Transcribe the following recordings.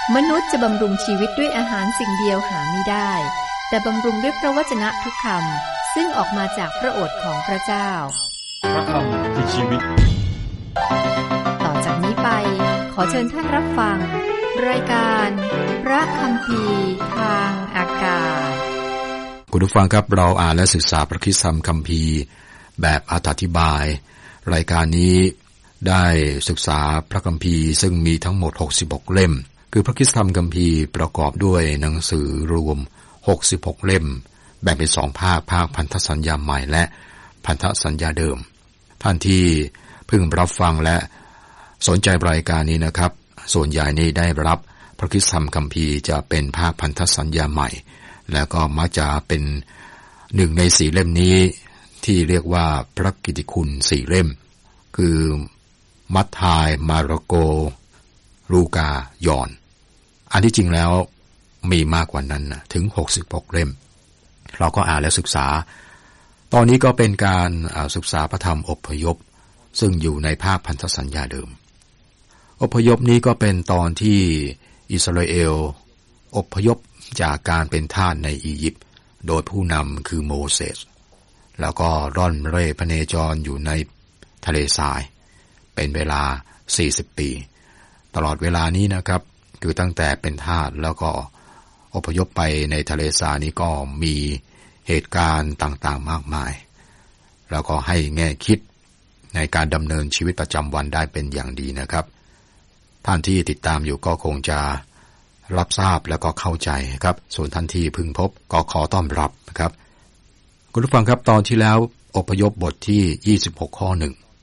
มนุษย์จะบำรุงชีวิตด้วยอาหารสิ่งเดียวหาไม่ได้แต่บำรุงด้วยพระวจนะทุกคำซึ่งออกมาจากพระโอษฐ์ของพระเจ้าพระคำคือชีวิตต่อจากนี้ไปขอเชิญท่านรับฟังรายการพระคัมภีร์ทางอากาศคุณผู้ฟังครับเราอ่านและศึกษาพระคริสตธรรมคัมภีร์แบบอธิบายรายการนี้ได้ศึกษาพระคัมภีร์ซึ่งมีทั้งหมด66เล่มคือพระคริสตธรรมคัมภีร์ประกอบด้วยหนังสือรวม66เล่มแบ่งเป็น2ภาคพันธสัญญาใหม่และพันธสัญญาเดิมท่านที่เพิ่งรับฟังและสนใจรายการนี้นะครับส่วนใหญ่นี้ได้รับพระคริสตธรรมคัมภีร์จะเป็นภาคพันธสัญญาใหม่แล้วก็มักจะเป็น1ใน4เล่มนี้ที่เรียกว่าพระกิตติคุณ4เล่มคือมัทธิวมาระโกลูกายอห์นอันที่จริงแล้วมีมากกว่านั้นนะถึง66เล่มเราก็อ่านและศึกษาตอนนี้ก็เป็นการศึกษาพระธรรมอพยพซึ่งอยู่ในภาคพันธสัญญาเดิมอพยพนี้ก็เป็นตอนที่อิสราเอลอพยพจากการเป็นทาสในอียิปต์โดยผู้นำคือโมเสสแล้วก็ร่อนเร่พเนจรอยู่ในทะเลทรายเป็นเวลา40ปีตลอดเวลานี้นะครับคือตั้งแต่เป็นทาสแล้วก็อพยพไปในทะเลทรายนี้ก็มีเหตุการณ์ต่างๆมากมายแล้วก็ให้แง่คิดในการดำเนินชีวิตประจำวันได้เป็นอย่างดีนะครับท่านที่ติดตามอยู่ก็คงจะรับทราบแล้วก็เข้าใจครับส่วนท่านที่เพิ่งพบก็ขอต้อนรับนะครับคุณผู้ฟังครับตอนที่แล้วอพยพบทที่26ข้อ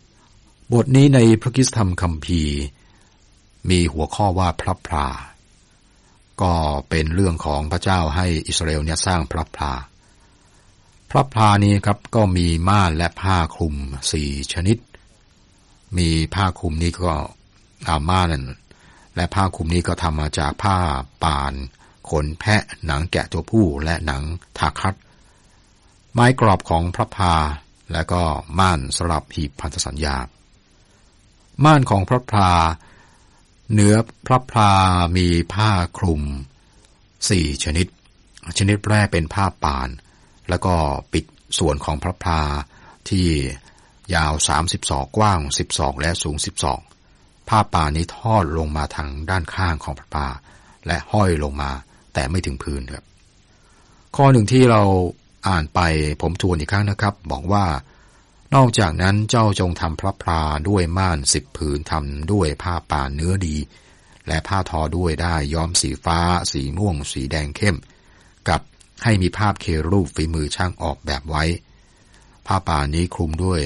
1บทนี้ในพระคริสตธรรมคัมภีร์มีหัวข้อว่าพระพลาก็เป็นเรื่องของพระเจ้าให้อิสราเอลเนี่ยสร้างพระพลานี้ครับก็มีม่านและผ้าคลุม4ชนิดมีผ้าคลุมนี้ก็ม่านและผ้าคลุมนี้ก็ทำมาจากผ้าป่านขนแพะหนังแกะตัวผู้และหนังทาคัดไม้กรอบของพระพลาและก็ม่านสำหรับหีบพันธสัญญาม่านของพระพลาเนื้อพระพลามีผ้าคลุม4ชนิดแรกเป็นผ้าป่านแล้วก็ปิดส่วนของพระพลาที่ยาว30ศอกกว้าง10ศอกและสูง10ศอกผ้าป่านนี้ทอดลงมาทางด้านข้างของพระพลาและห้อยลงมาแต่ไม่ถึงพื้นครับข้อหนึ่งที่เราอ่านไปผมทวนอีกครั้งนะครับบอกว่านอกจากนั้นเจ้าจงทำพระพลาด้วยม่าน10ผืนทำด้วยผ้าป่านเนื้อดีและผ้าทอด้วยได้ย้อมสีฟ้าสีม่วงสีแดงเข้มกับให้มีภาพเครูปฝีมือช่างออกแบบไว้ผ้าป่านนี้คลุมด้วย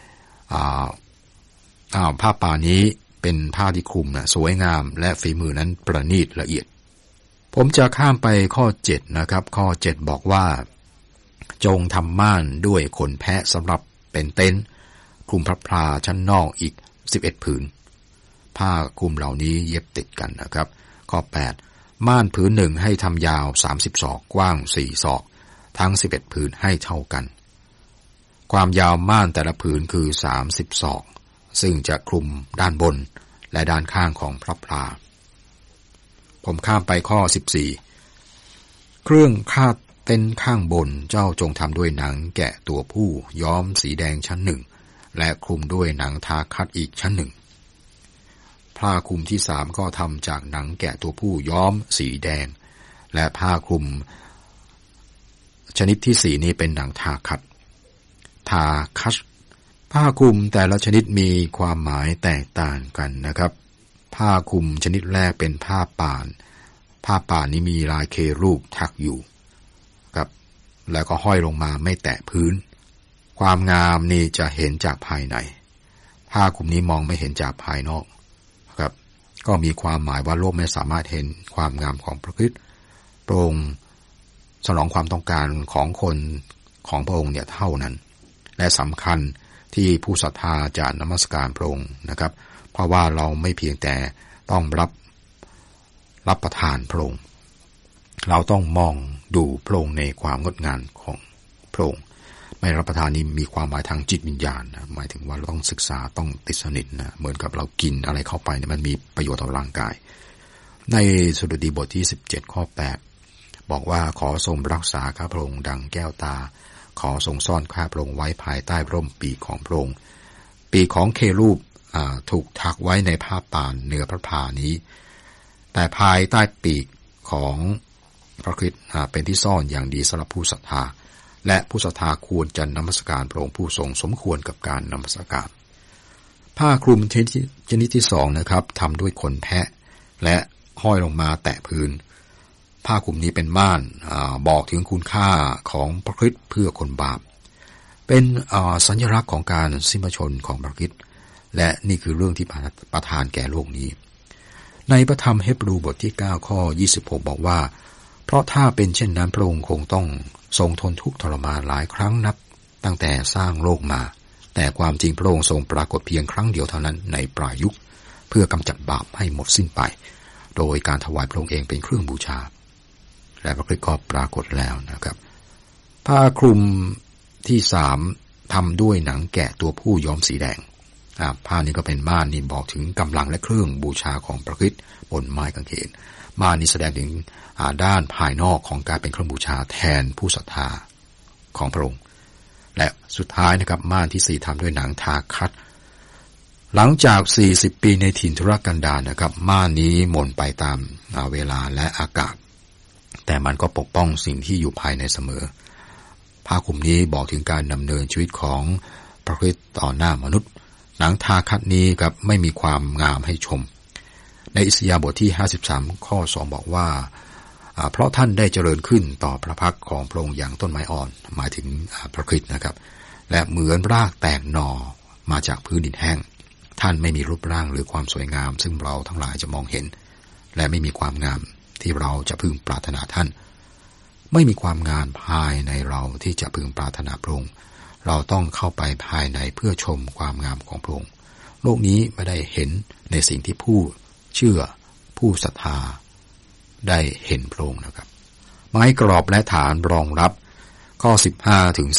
ผ้าป่านนี้เป็นผ้าที่คลุมนะสวยงามและฝีมือนั้นประณีตละเอียดผมจะข้ามไปข้อ7นะครับข้อ7บอกว่าจงทำม่านด้วยขนแพะสำหรับเป็นเต็นท์คลุมพระพลาชั้นนอกอีก11ผืนผ้าคลุมเหล่านี้เย็บติดกันนะครับข้อ8ม่านผืนหนึ่งให้ทำยาว30ศอกกว้าง4ศอกทั้ง11ผืนให้เท่ากันความยาวม่านแต่ละผืนคือ30ศอกซึ่งจะคลุมด้านบนและด้านข้างของพระพลาผมข้ามไปข้อ14เครื่องคาดเต็นท์ข้างบนเจ้าจงทำด้วยหนังแกะตัวผู้ย้อมสีแดงชั้นหนึ่งและคลุมด้วยหนังทาคัดอีกชั้นหนึ่งผ้าคลุมที่3ก็ทำจากหนังแกะตัวผู้ย้อมสีแดงและผ้าคลุมชนิดที่4นี้เป็นหนังทาคัดผ้าคลุมแต่ละชนิดมีความหมายแตกต่างกันนะครับผ้าคลุมชนิดแรกเป็นผ้าป่านนี้มีลายเครูปถักอยู่ครับแล้วก็ห้อยลงมาไม่แตะพื้นความงามนี่จะเห็นจากภายในผ้าคลุมนี้มองไม่เห็นจากภายนอกครับก็มีความหมายว่าโลกไม่สามารถเห็นความงามของพระคริสต์พระองค์สนองความต้องการของคนของพระองค์เนี่ยเท่านั้นและสำคัญที่ผู้ศรัทธาจะนมัสการพระองค์นะครับเพราะว่าเราไม่เพียงแต่ต้องรับประทานพระองค์เราต้องมองดูพระองค์ในความงดงามของพระองค์ไม่รับประทานนี้มีความหมายทางจิตวิญญาณนะหมายถึงว่าเราต้องศึกษาต้องติดสนิทนะเหมือนกับเรากินอะไรเข้าไปเนี่ยมันมีประโยชน์ต่อร่างกายในสดุดีบทที่17ข้อ8บอกว่าขอทรงรักษาข้าพระองค์ดังแก้วตาขอทรงซ่อนข้าพระองค์ไว้ภายใต้ร่มปีกของพระองค์ปีกของเครูบถูกถักไว้ในผ้าป่านเหนือพระพลานี้แต่ภายใต้ปีกของพระคริสต์เป็นที่ซ่อนอย่างดีสำหรับผู้ศรัทธาและผู้ศรัทธาควรจะนมัสการพระองค์ผู้ทรงสมควรกับการนมัสการผ้าคลุมชนิดที่2นะครับทำด้วยขนแพะและห้อยลงมาแตะพื้นผ้าคลุมนี้เป็นม่านบอกถึงคุณค่าของพระคริสต์เพื่อคนบาปเป็นสัญลักษณ์ของการสิ้นพระชนม์ของพระคริสต์และนี่คือเรื่องที่ประทานแก่โลกนี้ในพระธรรมเฮบรูบทที่9ข้อ26บอกว่าเพราะถ้าเป็นเช่นนั้นพระองค์คงต้องทรงทนทุกข์ทรมานหลายครั้งนับตั้งแต่สร้างโลกมาแต่ความจริงพระองค์ทรงปรากฏเพียงครั้งเดียวเท่านั้นในปลายยุคเพื่อกำจัดบาปให้หมดสิ้นไปโดยการถวายพระองค์เองเป็นเครื่องบูชาและพระคริสต์ก็ปรากฏแล้วนะครับผ้าคลุมที่3ทำด้วยหนังแกะตัวผู้ย้อมสีแดงผ้านี้ก็เป็นม่านนี่บอกถึงกำลังและเครื่องบูชาของพระคริสต์บนไม้กางเขนม่านนี้แสดงถึงด้านภายนอกของการเป็นเครื่องบูชาแทนผู้ศรัทธาของพระองค์และสุดท้ายนะครับม่านที่4ทำด้วยหนังทาคัดหลังจาก40ปีในถิ่นทุรกันดารนะครับม่านนี้หม่นไปตามเวลาและอากาศแต่มันก็ปกป้องสิ่งที่อยู่ภายในเสมอผ้าคลุมนี้บอกถึงการดำเนินชีวิตของพระคริสต์ต่อหน้ามนุษย์หนังทาคัดนี้ครับไม่มีความงามให้ชมในอิสยาห์บทที่53ข้อ2บอกว่าเพราะท่านได้เจริญขึ้นต่อพระพักตร์ของพระองค์อย่างต้นไม้อ่อนหมายถึงพระคริสต์นะครับและเหมือนรากแตกหน่อมาจากพื้นดินแห้งท่านไม่มีรูปร่างหรือความสวยงามซึ่งเราทั้งหลายจะมองเห็นและไม่มีความงามที่เราจะพึงปรารถนาท่านไม่มีความงามภายในเราที่จะพึงปรารถนาพระองค์เราต้องเข้าไปภายในเพื่อชมความงามของพระองค์โลกนี้ไม่ได้เห็นในสิ่งที่ผู้เชื่อผู้ศรัทธาได้เห็นพระองค์นะครับไม้กรอบและฐานรองรับข้อ15ถึง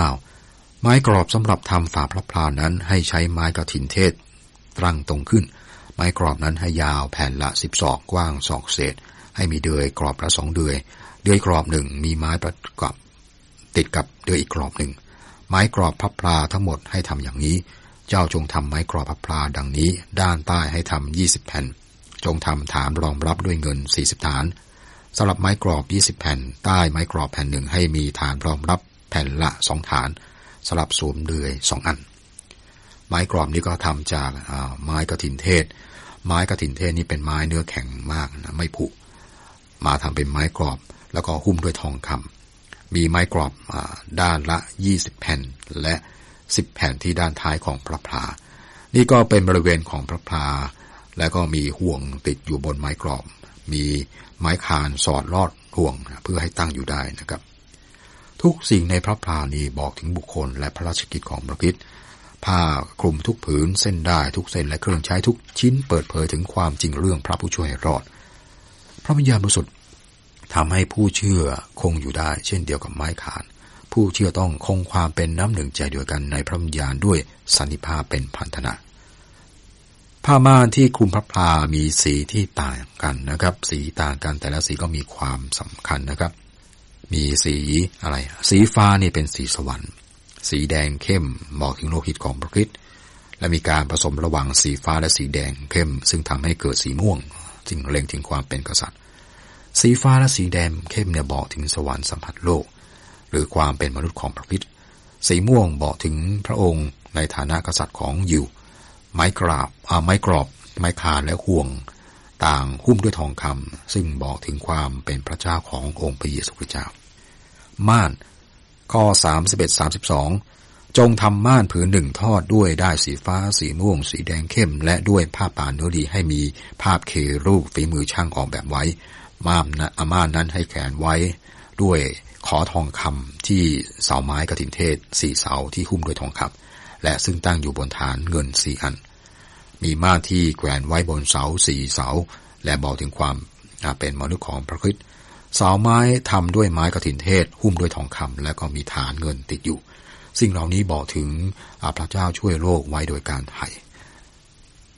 19ไม้กรอบสำหรับทำฝาพระพลานั้นให้ใช้ไม้กฐินเทศตั้งตรงขึ้นไม้กรอบนั้นให้ยาวแผ่นละ10 ศอกกว้างศอกเศษให้มีเดือยกรอบละ2 เดือยกรอบ1มีไม้ประกอบติดกับเดือยอีกกรอบ1ไม้กรอบพระพลาทั้งหมดให้ทำอย่างนี้เจ้าจงทำไม้กรอบพระพลาดังนี้ด้านใต้ให้ทำ20 แผ่นจงทำฐานรองรับด้วยเงิน40 ฐานสำหรับไม้กรอบ20 แผ่นใต้ไม้กรอบแผ่นหนึ่งให้มีฐานรองรับแผ่นละ2 ฐานสำหรับสวมเดือย2 อันไม้กรอบนี้ก็ทำจากไม้กฐินเทศไม้กฐินเทศนี่เป็นไม้เนื้อแข็งมากนะไม่ผุมาทำเป็นไม้กรอบแล้วก็หุ้มด้วยทองคำมีไม้กรอบด้านละ20 แผ่นและ10 แผ่นที่ด้านท้ายของพระพลานี่ก็เป็นบริเวณของพระพลาแล้วก็มีห่วงติดอยู่บนไม้กรอบมีไม้คานสอดลอดห่วงเพื่อให้ตั้งอยู่ได้นะครับทุกสิ่งในพระพลานี้บอกถึงบุคคลและพระราชกิจของพระคริสต์ผ้าคลุมทุกผืนเส้นได้ทุกเส้นและเครื่องใช้ทุกชิ้นเปิดเผยถึงความจริงเรื่องพระผู้ช่วยให้รอดพระวิญญาณบริสุทธิ์ทำให้ผู้เชื่อคงอยู่ได้เช่นเดียวกับไม้คานผู้เชื่อต้องคงความเป็นน้ำหนึ่งใจเดียวกันในพระวิญญาณด้วยสันติภาพเป็นพันธนะผ้าม่านที่คลุมพระพลามีสีที่ต่างกันนะครับสีต่างกันแต่ละสีก็มีความสำคัญนะครับมีสีอะไรสีฟ้านี่เป็นสีสวรรค์สีแดงเข้มบอกถึงโลหิตของพระคริสต์และมีการผสมระหว่างสีฟ้าและสีแดงเข้มซึ่งทำให้เกิดสีม่วงจึงเล็งถึงความเป็นกษัตริย์สีฟ้าและสีแดงเข้มเนี่ยบอกถึงสวรรค์สัมผัสโลกหรือความเป็นมนุษย์ของพระคริสต์สีม่วงบอกถึงพระองค์ในฐานะกษัตริย์ของยิวไม้กรอบไม้คานและห่วงต่างหุ้มด้วยทองคำซึ่งบอกถึงความเป็นพระเจ้าขององค์พระเยซูคริสต์เจ้าม่านข้อ31-32จงทม่านผืนหนึ่งทอดด้วยด้ายสีฟ้าสีม่วงสีแดงเข้มและด้วยผ้าป่านเนื้อดีให้มีภาพเครูปฝีมือช่างออกแบบไว้ม่านนั้นให้แขวนไว้ด้วยขอทองคำที่เสาไม้กฐินเทศ4 เสาที่หุ้มด้วยทองคำและซึ่งตั้งอยู่บนฐานเงิน4 อันมีม่านที่แขวนไว้บนเสา4 เสาและบอกถึงความเป็นมนุษย์ของพระคริสต์เสาไม้ทำด้วยไม้กฐินเทศหุ้มด้วยทองคำและก็มีฐานเงินติดอยู่สิ่งเหล่านี้บอกถึงพระเจ้าช่วยโลกไว้โดยการไถ่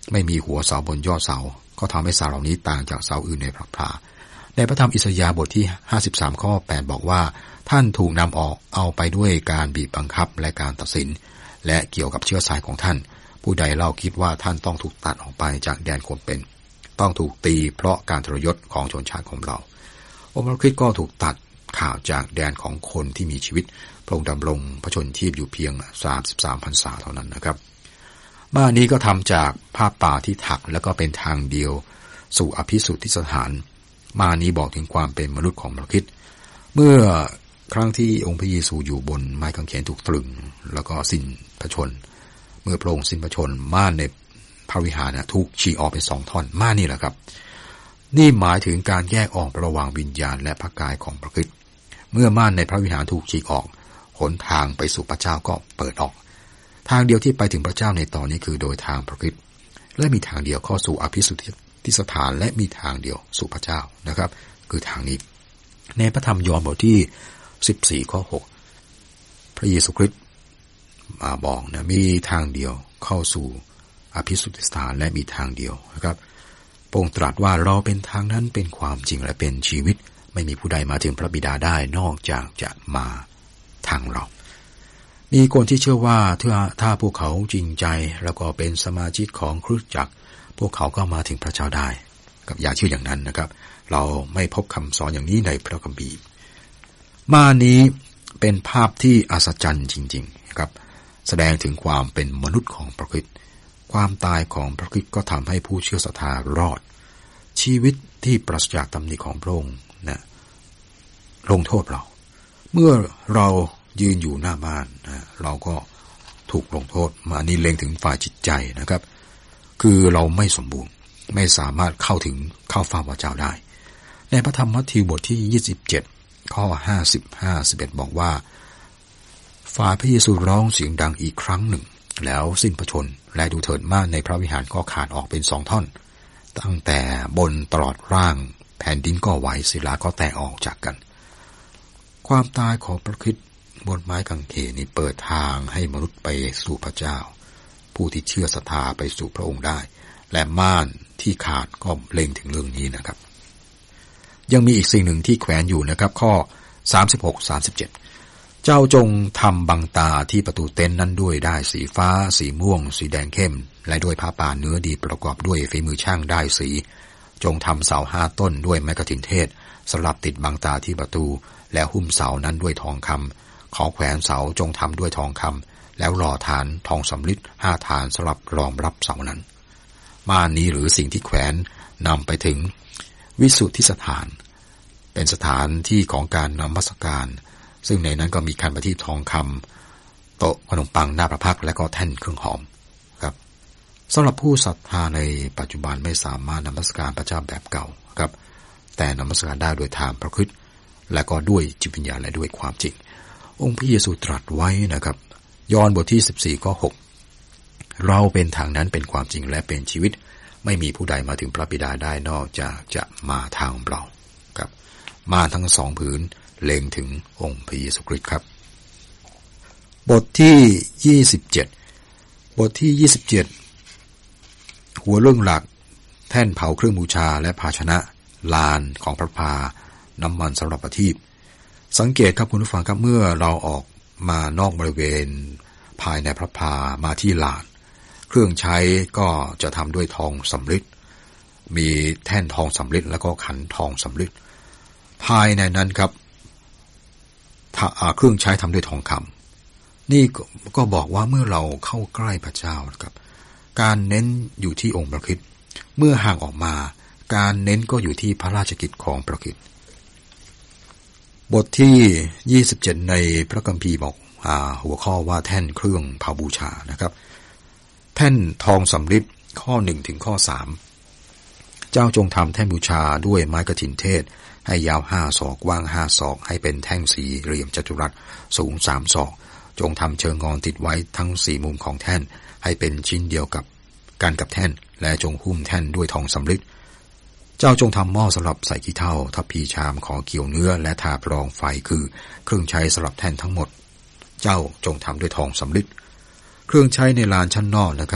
ไม่มีหัวเสาบนยอดเสาก็ทำให้เสาเหล่านี้ต่างจากเสาอื่นในพระพลาในพระธรรมอิสยาห์บทที่53ข้อ8บอกว่าท่านถูกนำออกเอาไปด้วยการบีบบังคับและการตัดสินและเกี่ยวกับเชื้อสายของท่านผู้ใดเล่าคิดว่าท่านต้องถูกตัดออกไปจากแดนคนเป็นต้องถูกตีเพราะการทรยศของชนชาติของเราองค์พระคริสต์ก็ถูกตัดข่าวจากแดนของคนที่มีชีวิตพระองค์ดำรงพระชนชีพอยู่เพียง33พรรษาเท่านั้นนะครับบ้านนี้ก็ทำจากผ้าป่าที่ถักแล้วก็เป็นทางเดียวสู่อภิสุทธิสถานมานี้บอกถึงความเป็นมนุษย์ของพระคริสต์เมื่อครั้งที่องค์พระเยซูอยู่บนไม้กางเขนถูกตรึงแล้วก็สิ้นพระชนเมื่อพระองค์สิ้นพระชนม่านในพระวิหารถูกฉีกออกเป็น2ท่อนม่านนี่แหละครับนี่หมายถึงการแยกออกระหว่างวิญญาณและพระกายของพระคริสต์เมื่อม่านในพระวิหารถูกฉีกออกหนทางไปสู่พระเจ้าก็เปิดออกทางเดียวที่ไปถึงพระเจ้าในตอนนี้คือโดยทางพระคริสต์และมีทางเดียวเข้าสู่อภิสุทธิสถานและมีทางเดียวสู่พระเจ้านะครับคือทางนี้ในพระธรรมยอห์นบทที่14ข้อ6พระเยซูคริสต์มาบอกนะมีทางเดียวเข้าสู่อภิสุทธิสถานและมีทางเดียวนะครับพระองค์ตรัสว่าเราเป็นทางนั้นเป็นความจริงและเป็นชีวิตไม่มีผู้ใดมาถึงพระบิดาได้นอกจากจะมาทางเรามีคนที่เชื่อว่าถ้าพวกเขาจริงใจแล้วก็เป็นสมาชิกของคริสตจักรพวกเขาก็มาถึงพระเจ้าได้กับอย่าเชื่ออย่างนั้นนะครับเราไม่พบคำสอนอย่างนี้ในพระคัมภีร์มานี้เป็นภาพที่อัศจรรย์จริงๆครับแสดงถึงความเป็นมนุษย์ของพระคริสต์ความตายของพระคริสต์ก็ทำให้ผู้เชื่อศรัทธารอดชีวิตที่ปราศจากตำหนิของพระองค์นะลงโทษเราเมื่อเรายืนอยู่หน้าบ้านเราก็ถูกลงโทษมานี่เล็งถึงฝ่ายจิตใจนะครับคือเราไม่สมบูรณ์ไม่สามารถเข้าเฝ้าพระเจ้าได้ในพระธรรมมัทธิวบทที่27ข้อ50-51บอกว่าฝ่ายพระเยซูร้องเสียงดังอีกครั้งหนึ่งแล้วสิ้นพระชนและดูเถิดม่านในพระวิหารก็ขาดออกเป็น2ท่อนตั้งแต่บนตลอดร่างแผ่นดินก็ไหวศิลาก็แตกออกจากกันความตายของพระคริสต์บนไม้กางเขนนี้เปิดทางให้มนุษย์ไปสู่พระเจ้าผู้ที่เชื่อศรัทธาไปสู่พระองค์ได้และม่านที่ขาดก็เล็งถึงเรื่องนี้นะครับยังมีอีกสิ่งหนึ่งที่แขวนอยู่นะครับข้อ 36-37 เจ้าจงทำบังตาที่ประตูเต็นท์นั้นด้วยด้ายสีฟ้าสีม่วงสีแดงเข้มและด้วยผ้าป่านเนื้อดีประกอบด้วยฝีมือช่างด้ายสีจงทำเสา5ต้นด้วยไม้กฐินเทศสลับติดบังตาที่ประตูและหุ้มเสานั้นด้วยทองคำขอแขวนเสาจงทำด้วยทองคำแล้วหล่อฐานทองสำริด5ฐานสำหรับรองรับเสานั้นม่านนี้หรือสิ่งที่แขวนนำไปถึงวิสุทธิสถานเป็นสถานที่ของการนมัสการซึ่งในนั้นก็มีคันประทีปทองคำโต๊ะขนมปังหน้าพระพักตร์และก็แท่นเครื่องหอมครับสำหรับผู้ศรัทธาในปัจจุบันไม่สามารถนมัสการพระเจ้าแบบเก่าครับแต่นมัสการได้โดยทางพระคริสต์และก็ด้วยจิตวิญญาณและด้วยความจริงองค์พระเยซูตรัสไว้นะครับยอห์นบทที่14ข้อ6เราเป็นทางนั้นเป็นความจริงและเป็นชีวิตไม่มีผู้ใดมาถึงพระบิดาได้นอกจากจะมาทางเราครับมาทั้ง2ผืนเล็งถึงองค์พระเยซูคริสต์ครับบทที่27หัวเรื่องหลักแท่นเผาเครื่องบูชาและภาชนะลานของพระพาน้ำมันสำหรับประทีปสังเกตครับคุณผู้ฟังครับเมื่อเราออกมานอกบริเวณภายในพระพามาที่ลานเครื่องใช้ก็จะทำด้วยทองสำริดมีแท่นทองสำริดแล้วก็ขันทองสำริดภายในนั้นครับเครื่องใช้ทำด้วยทองคำนี่ก็บอกว่าเมื่อเราเข้าใกล้พระเจ้านะครับการเน้นอยู่ที่องค์พระคริสต์เมื่อห่างออกมาการเน้นก็อยู่ที่พระราชกิจของพระคริสต์บทที่27ในพระคัมภีร์บอกหัวข้อว่าแท่นเครื่องเผาบูชานะครับแท่นทองสำริดข้อ1ถึงข้อ3เจ้าจงทำแท่นบูชาด้วยไม้กฐินเทศให้ยาว5 ศอกกว้าง5 ศอกให้เป็นแท่งสี่เหลี่ยมจัตุรัสสูง3 ศอกจงทำเชิงงอนติดไว้ทั้ง4มุมของแท่นให้เป็นชิ้นเดียวกับกันกับแท่นและจงหุ้มแท่นด้วยทองสำริดเจ้าจงทำหม้อสำหรับใส่ขี้เถ้าทัพพีชามขอเกี่ยวเนื้อและทาปรองไฟคือเครื่องใช้สำหรับแท่นทั้งหมดเจ้าจงทำด้วยทองสำริดเครื่องใช้ในลานชั้นนอกนะครับ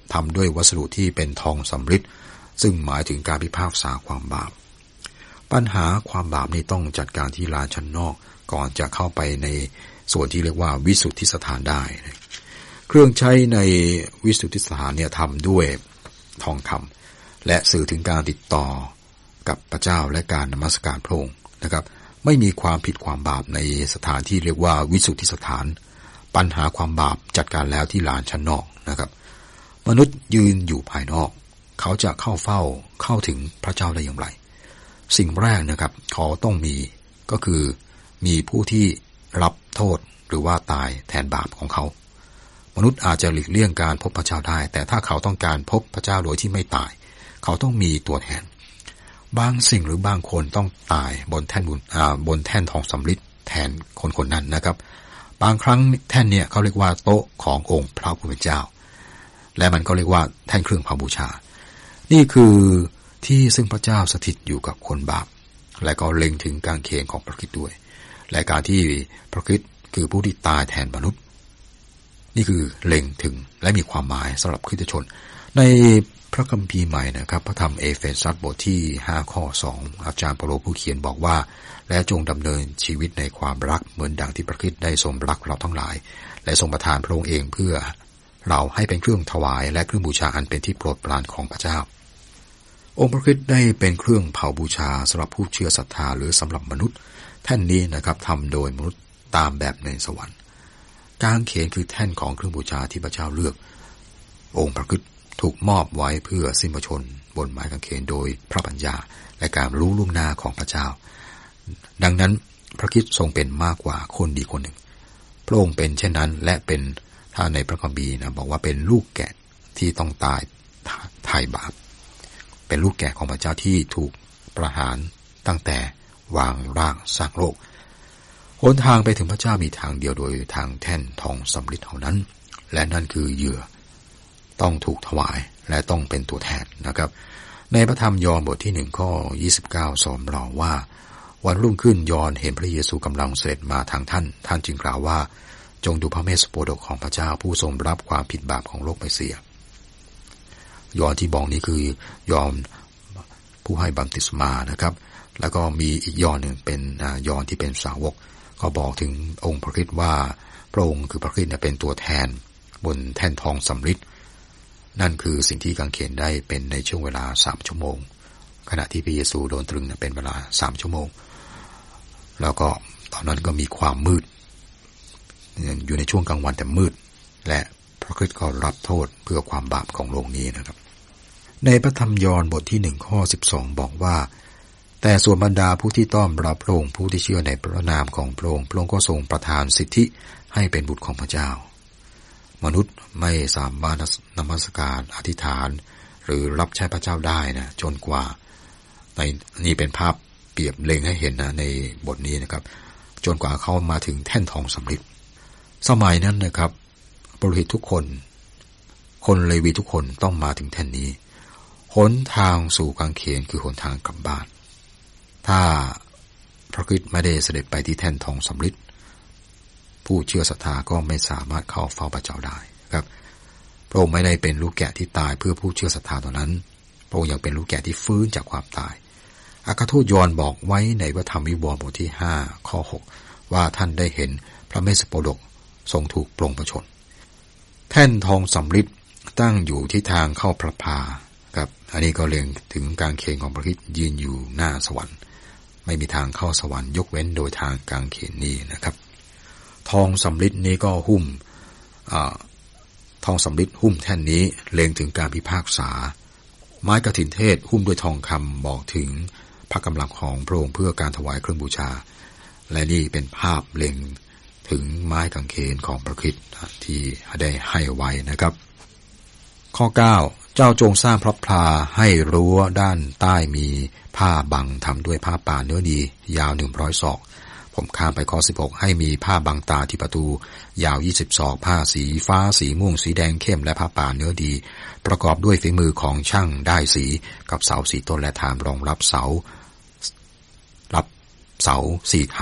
ทำด้วยวัสดุที่เป็นทองสำริดซึ่งหมายถึงการพิพากษาความบาปปัญหาความบาปนี้ต้องจัดการที่ลานชั้นนอกก่อนจะเข้าไปในส่วนที่เรียกว่าวิสุทธิสถานได้เครื่องใช้ในวิสุทธิสถานเนี่ยทำด้วยทองคำและสื่อถึงการติดต่อกับพระเจ้าและการนมัสการพระองค์นะครับไม่มีความผิดความบาปในสถานที่เรียกว่าวิสุทธิสถานปัญหาความบาปจัดการแล้วที่ลานชั้นนอกนะครับมนุษย์ยืนอยู่ภายนอกเขาจะเข้าถึงพระเจ้าได้อย่างไรสิ่งแรกนะครับเขาต้องมีก็คือมีผู้ที่รับโทษหรือว่าตายแทนบาปของเขามนุษย์อาจจะหลีกเลี่ยงการพบพระเจ้าได้แต่ถ้าเขาต้องการพบพระเจ้าโดยที่ไม่ตายเขาต้องมีตัวแทนบางสิ่งหรือบางคนต้องตายบนแท่นทองสำริดแทนคนนั้นนะครับบางครั้งแท่นเนี่ยเขาเรียกว่าโต๊ะขององค์พระผู้เป็นเจ้าและมันก็เรียกว่าแท่นเครื่องเผาบูชานี่คือที่ซึ่งพระเจ้าสถิตอยู่กับคนบาปและก็เล็งถึงกางเขนของพระคริสต์ด้วยและการที่พระคริสต์คือผู้ที่ตายแทนมนุษย์นี่คือเล็งถึงและมีความหมายสำหรับคริสตชนในพระคัมภีร์ใหม่นะครับพระธรรมเอเฟซัสบทที่5ข้อ2อาจารย์เปาโลผู้เขียนบอกว่าและจงดำเนินชีวิตในความรักเหมือนดังที่พระคริสต์ได้ทรงรักเราทั้งหลายและทรงประทานพระองค์เองเพื่อเราให้เป็นเครื่องถวายและเครื่องบูชาอันเป็นที่โปรดปรานของพระเจ้าองค์พระคริสต์ได้เป็นเครื่องเผาบูชาสำหรับผู้เชื่อศรัทธาหรือสำหรับมนุษย์แท่นนี้นะครับทำโดยมนุษย์ตามแบบในสวรรค์กางเขนคือแท่นของเครื่องบูชาที่พระเจ้าเลือกองค์พระคริสต์ถูกมอบไว้เพื่อสิ้นพระชนบนไม้กางเขนโดยพระปัญญาและการรู้ล่วงหน้าของพระเจ้าดังนั้นพระคริสต์ทรงเป็นมากกว่าคนดีคนหนึ่งพระองค์เป็นเช่นนั้นและเป็นถ้าในพระคัมภีร์นะบอกว่าเป็นลูกแกะที่ต้องตายไถ่บาปเป็นลูกแกะของพระเจ้าที่ถูกประหารตั้งแต่วางรากสร้างโลกหนทางไปถึงพระเจ้ามีทางเดียวโดยทางแท่นทองสำริดเท่านั้นและนั่นคือเหยื่อต้องถูกถวายและต้องเป็นตัวแทนนะครับในพระธรรมยอห์นบทที่1ข้อ29สอนเราว่าวันรุ่งขึ้นยอห์นเห็นพระเยซูกำลังเสด็จมาทางท่านจึงกล่าวว่าจงดูพระเมสสโปดกของพระเจ้าผู้ทรงรับความผิดบาปของโลกไปเสียยอห์นที่บอกนี้คือยอห์นผู้ให้บัพติศมานะครับแล้วก็มีอีกยอห์นหนึ่งเป็นยอห์นที่เป็นสาวกก็บอกถึงองค์พระคริสต์ว่าพระองค์คือพระคริสต์เป็นตัวแทนบนแท่นทองสำริดนั่นคือสิ่งที่กางเขนได้เป็นในช่วงเวลา3ชั่วโมงขณะที่พระเยซูโดนตรึงเป็นเวลา3ชั่วโมงแล้วก็ตอนนั้นก็มีความมืดอยู่ในช่วงกลางวันแต่มืดและพระคริสต์ก็รับโทษเพื่อความบาปของโลกนี้นะครับในพระธรรมยอห์นบทที่1ข้อ12บอกว่าแต่ส่วนบรรดาผู้ที่ต้อนรับพระองค์ผู้ที่เชื่อในพระนามของพระองค์ก็ทรงประทานสิทธิให้เป็นบุตรของพระเจ้ามนุษย์ไม่สามารถนมัสการอธิษฐานหรือรับใช้พระเจ้าได้นะจนกว่าในนี่เป็นภาพเปรียบเล็งให้เห็นนะในบทนี้นะครับจนกว่าเขามาถึงแท่นทองสำริดสมัยนั้นนะครับปุโรหิตทุกคนเลวีทุกคนต้องมาถึงแท่นนี้หนทางสู่กางเขนคือหนทางกลับบ้านถ้าพระคริสต์ไม่ได้เสด็จไปที่แท่นทองสำริดผู้เชื่อศรัทธาก็ไม่สามารถเข้าเฝ้าพระเจ้าได้ครับพระองค์ไม่ได้เป็นลูกแกะที่ตายเพื่อผู้เชื่อศรัทธาเท่านั้นพระองค์ยังเป็นลูกแกะที่ฟื้นจากความตายอัครทูตยอห์นบอกไว้ในพระธรรมวิวรณ์บทที่5ข้อ6ว่าท่านได้เห็นพระเมสสโปดกทรงถูกปลงพระชนแท่นทองสำริดตั้งอยู่ที่ทางเข้าพระพาครับอันนี้ก็เล็งถึงกางเขนของพระคริสต์ยืนอยู่หน้าสวรรค์ไม่มีทางเข้าสวรรค์ยกเว้นโดยทางกางเขนนี้นะครับทองสำริดนี้ก็หุ้มทองสำริดหุ้มแท่นนี้เล็งถึงการพิพากษาไม้กฐินเทศหุ้มด้วยทองคำบอกถึงพระกำลังของพระองค์เพื่อการถวายเครื่องบูชาและนี่เป็นภาพเล็งถึงไม้กางเขนของพระคริสต์ที่ได้ให้ไว้นะครับข้อ9เจ้าจงสร้างพระพลาให้รั้วด้านใต้มีผ้าบังทำด้วยผ้าป่าเนื้อดียาว100 ศอกผมข้ามไปข้อ16ให้มีผ้าบังตาที่ประตูยาว20 ศอกผ้าสีฟ้าสีม่วงสีแดงเข้มและผ้าป่าเนื้อดีประกอบด้วยฝีมือของช่างได้สีกับเสา4 ต้นและฐานรองรับเสา4 ฐาน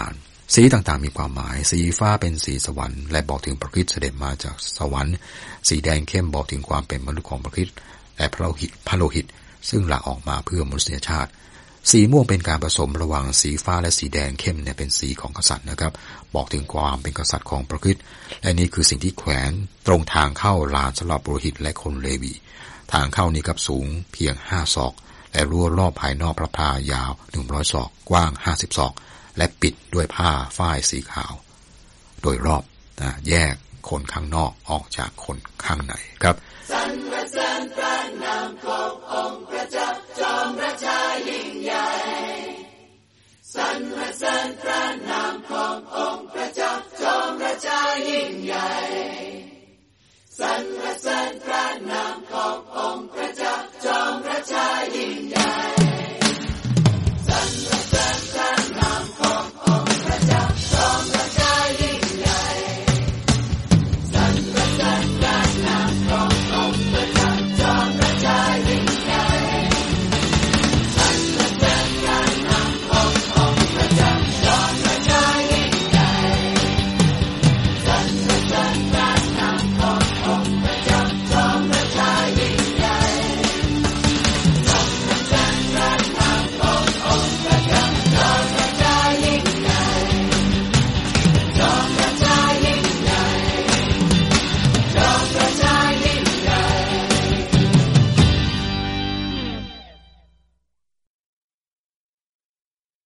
สีต่างๆมีความหมายสีฟ้าเป็นสีสวรรค์และบอกถึงพระคริสต์เสด็จมาจากสวรรค์สีแดงเข้มบอกถึงความเป็นมนุษย์ของพระคริสต์และพระโลหิตซึ่งหลั่งออกมาเพื่อมนุษยชาติสีม่วงเป็นการผสมระหว่างสีฟ้าและสีแดงเข้มเนี่ยเป็นสีของกษัตริย์นะครับบอกถึงความเป็นกษัตริย์ของพระคริสต์และนี่คือสิ่งที่แขวนตรงทางเข้าลานสำหรับปุโรหิตและคนเลวีทางเข้านี้ครับสูงเพียง5 ศอกและรั้วรอบภายนอกพระพายาว100 ศอกกว้าง50 ศอกและปิดด้วยผ้าฝ้ายสีขาวโดยรอบแยกคนข้างนอกออกจากคนข้างในครับ